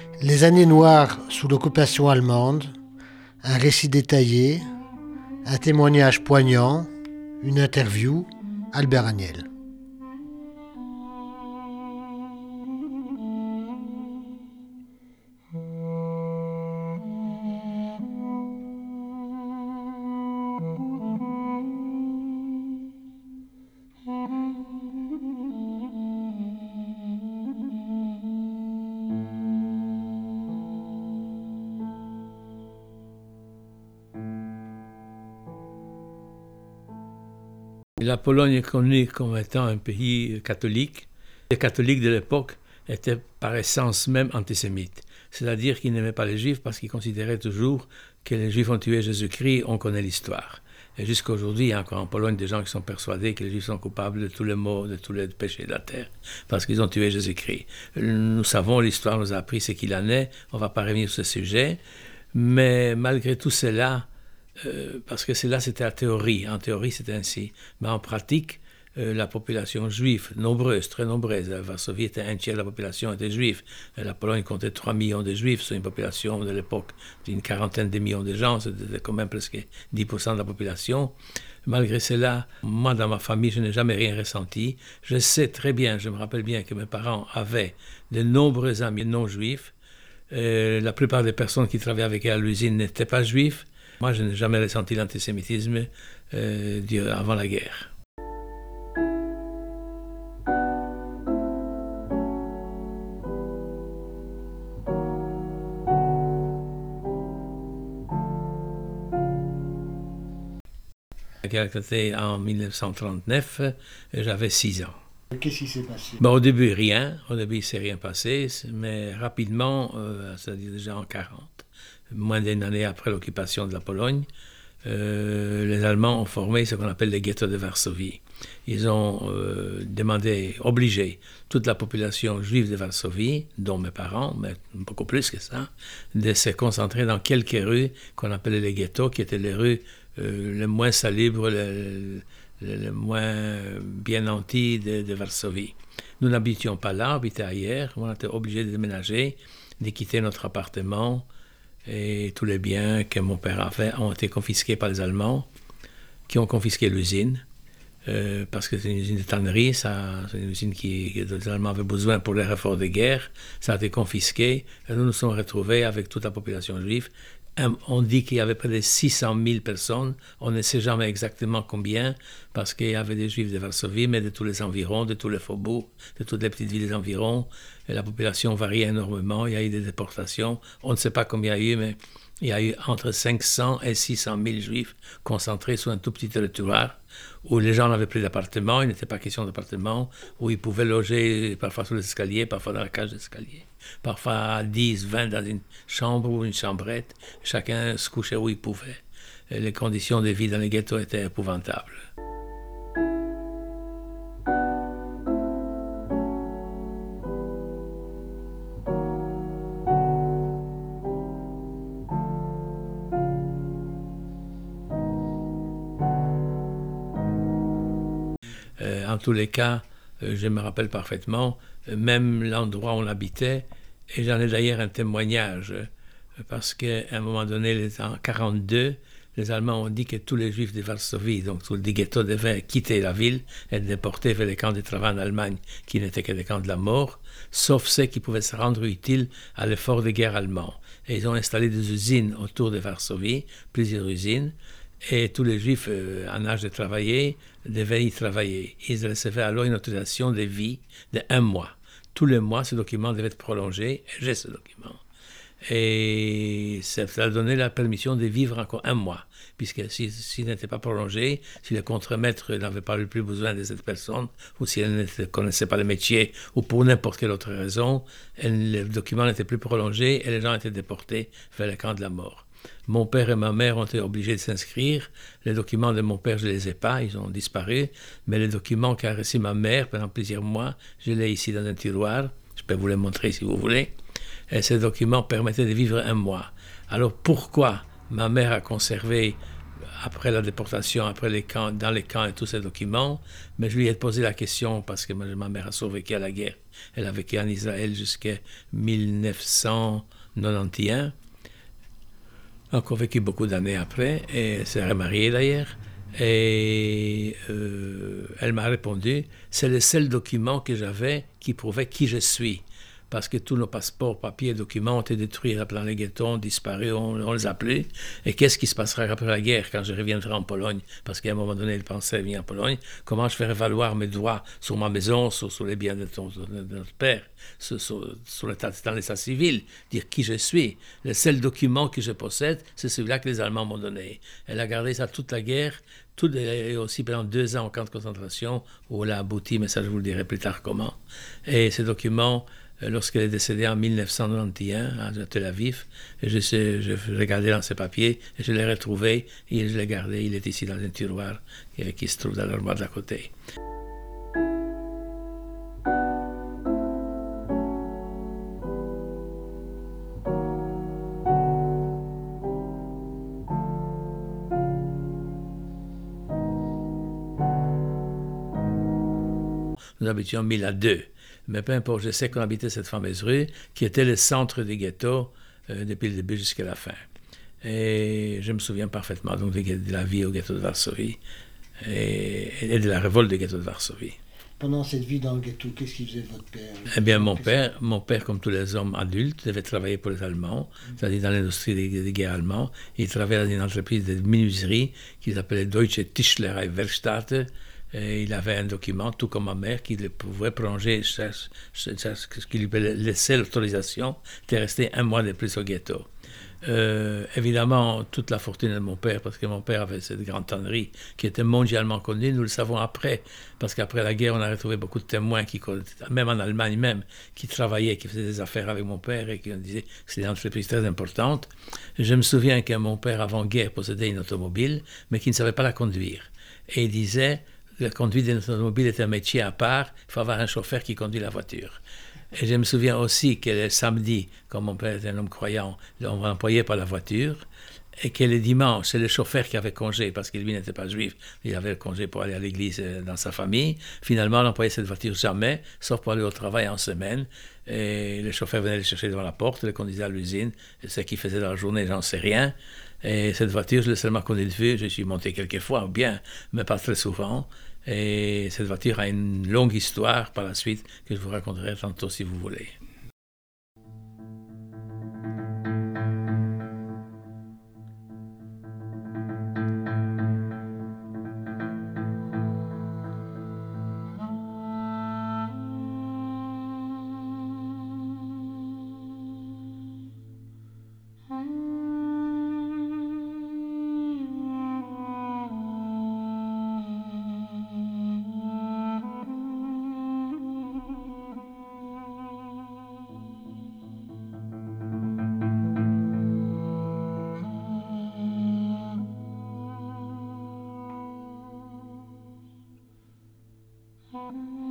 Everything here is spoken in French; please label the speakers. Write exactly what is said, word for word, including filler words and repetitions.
Speaker 1: Les années noires sous l'occupation allemande, un récit détaillé, un témoignage poignant, une interview, Albert Agnel.
Speaker 2: La Pologne est connue comme étant un pays catholique. Les catholiques de l'époque étaient par essence même antisémites. C'est-à-dire qu'ils n'aimaient pas les Juifs parce qu'ils considéraient toujours que les Juifs ont tué Jésus-Christ, on connaît l'histoire. Et jusqu'à aujourd'hui, il y a encore en Pologne des gens qui sont persuadés que les Juifs sont coupables de tous les maux, de tous les péchés de la terre, parce qu'ils ont tué Jésus-Christ. Nous savons, l'histoire nous a appris ce qu'il en est, on ne va pas revenir sur ce sujet, mais malgré tout cela, Euh, parce que cela c'était la théorie, en théorie c'était ainsi, mais en pratique euh, la population juive, nombreuse, très nombreuse, Varsovie était un tiers de la population était juive, et la Pologne comptait trois millions de juifs sur une population de l'époque d'une quarantaine de millions de gens, c'était quand même presque dix pour cent de la population. Malgré cela, moi dans ma famille je n'ai jamais rien ressenti, je sais très bien, je me rappelle bien que mes parents avaient de nombreux amis non juifs, euh, la plupart des personnes qui travaillaient avec eux à l'usine n'étaient pas juifs. Moi, je n'ai jamais ressenti l'antisémitisme euh, avant la guerre. La guerre était en dix-neuf cent trente-neuf, j'avais six ans.
Speaker 1: Qu'est-ce qui s'est passé?
Speaker 2: Bon, au début, rien. Au début, il ne s'est rien passé, mais rapidement, euh, c'est-à-dire déjà en quarante, moins d'une année après l'occupation de la Pologne, euh, les Allemands ont formé ce qu'on appelle les ghettos de Varsovie. Ils ont euh, demandé, obligé toute la population juive de Varsovie, dont mes parents, mais beaucoup plus que ça, de se concentrer dans quelques rues qu'on appelait les ghettos, qui étaient les rues euh, les moins salubres, les, les, les moins bien nanties de, de Varsovie. Nous n'habitions pas là, on habitait ailleurs, on était obligés de déménager, de quitter notre appartement, et tous les biens que mon père avait ont été confisqués par les Allemands, qui ont confisqué l'usine, euh, parce que c'est une usine de tannerie, ça, c'est une usine qui, que les Allemands avaient besoin pour les efforts de guerre, ça a été confisqué, et nous nous sommes retrouvés avec toute la population juive. On dit qu'il y avait près de six cent mille personnes, on ne sait jamais exactement combien, parce qu'il y avait des Juifs de Varsovie, mais de tous les environs, de tous les faubourgs, de toutes les petites villes des environs. Et la population variait énormément, il y a eu des déportations, on ne sait pas combien il y a eu, mais il y a eu entre cinq cents et six cent mille Juifs concentrés sur un tout petit territoire, où les gens n'avaient plus d'appartement, il n'était pas question d'appartement, où ils pouvaient loger parfois sous les escaliers, parfois dans la cage d'escalier. Parfois dix, vingt dans une chambre ou une chambrette, chacun se couchait où il pouvait. Et les conditions de vie dans les ghettos étaient épouvantables. Euh, en tous les cas, euh, je me rappelle parfaitement, euh, même l'endroit où on habitait, et j'en ai d'ailleurs un témoignage, euh, parce qu'à un moment donné, les, en quarante-deux, les Allemands ont dit que tous les Juifs de Varsovie, donc tous les ghettos, devaient quitter la ville et être déportés vers les camps de travail en Allemagne, qui n'étaient que des camps de la mort, sauf ceux qui pouvaient se rendre utiles à l'effort de guerre allemand. Et ils ont installé des usines autour de Varsovie, plusieurs usines, et tous les Juifs euh, en âge de travailler devaient y travailler. Ils recevaient alors une autorisation de vie de un mois. Tous les mois, ce document devait être prolongé, et j'ai ce document. Et ça a donné la permission de vivre encore un mois, puisque s'il si, si n'était pas prolongé, si le contremaître n'avait pas le plus besoin de cette personne, ou si elle ne connaissait pas le métier, ou pour n'importe quelle autre raison, elle, le document n'était plus prolongé et les gens étaient déportés vers le camp de la mort. Mon père et ma mère ont été obligés de s'inscrire. Les documents de mon père, je ne les ai pas, ils ont disparu. Mais les documents qu'a reçus ma mère pendant plusieurs mois, je les ai ici dans un tiroir. Je peux vous les montrer si vous voulez. Et ces documents permettaient de vivre un mois. Alors pourquoi ma mère a conservé après la déportation, après les camps, dans les camps et tous ces documents, mais je lui ai posé la question parce que ma mère a survécu à la guerre. Elle a vécu en Israël jusqu'à mille neuf cent quatre-vingt-onze, encore vécu beaucoup d'années après, et s'est remariée d'ailleurs. Et euh, elle m'a répondu, c'est le seul document que j'avais qui prouvait qui je suis. Parce que tous nos passeports, papiers, documents ont été détruits dans les ghettos, ont disparu, on, on les a plus. Et qu'est-ce qui se passera après la guerre quand je reviendrai en Pologne? Parce qu'à un moment donné, il pensait venir en Pologne. Comment je ferai valoir mes droits sur ma maison, sur, sur les biens de, ton, de notre père, sur, sur, sur l'état, dans l'état civil, dire qui je suis. Le seul document que je possède, c'est celui-là que les Allemands m'ont donné. Elle a gardé ça toute la guerre, tout, et aussi pendant deux ans en camp de concentration, où elle a abouti, mais ça je vous le dirai plus tard comment. Et ces documents, lorsqu'elle est décédée en mille neuf cent quatre-vingt-onze à Tel Aviv, je, sais, je regardais dans ses papiers et je l'ai retrouvé et je l'ai gardé. Il est ici dans un tiroir qui se trouve dans l'armoire d'à côté. Nous habitions mille à deux. Mais peu importe, je sais qu'on habitait cette fameuse rue qui était le centre du ghetto euh, depuis le début jusqu'à la fin. Et je me souviens parfaitement donc de, de la vie au ghetto de Varsovie et, et de la révolte du ghetto de Varsovie.
Speaker 1: Pendant cette vie dans le ghetto, qu'est-ce qu'il faisait votre père?
Speaker 2: Eh bien, mon père, mon père, comme tous les hommes adultes, devait travailler pour les Allemands, mmh. c'est-à-dire dans l'industrie des, des guerres allemandes. Il travaillait dans une entreprise de menuiserie qui s'appelait Deutsche Tischlerei Werkstatt. Et il avait un document, tout comme ma mère, qui pouvait prolonger, ce qui lui laissait l'autorisation de rester un mois de plus au ghetto. Euh, évidemment, toute la fortune de mon père, parce que mon père avait cette grande tannerie qui était mondialement connue, nous le savons après, parce qu'après la guerre, on a retrouvé beaucoup de témoins, qui, même en Allemagne même, qui travaillaient, qui faisaient des affaires avec mon père et qui disaient que c'était une entreprise très importante. Je me souviens que mon père, avant-guerre, possédait une automobile, mais qui ne savait pas la conduire. Et il disait... La conduite d'une automobile est un métier à part, il faut avoir un chauffeur qui conduit la voiture. Et je me souviens aussi que le samedi, comme mon père était un homme croyant, on l'employait par la voiture, et que le dimanche, c'est le chauffeur qui avait congé, parce que lui n'était pas juif, il avait le congé pour aller à l'église dans sa famille. Finalement, on n'employait cette voiture jamais, sauf pour aller au travail en semaine. Et le chauffeur venait le chercher devant la porte, le conduisait à l'usine, et ce qu'il faisait dans la journée, j'en sais rien. Et cette voiture, je l'ai seulement connue de vue, je suis monté quelques fois, bien, mais pas très souvent. Et cette voiture a une longue histoire par la suite que je vous raconterai tantôt si vous voulez. Mm-hmm.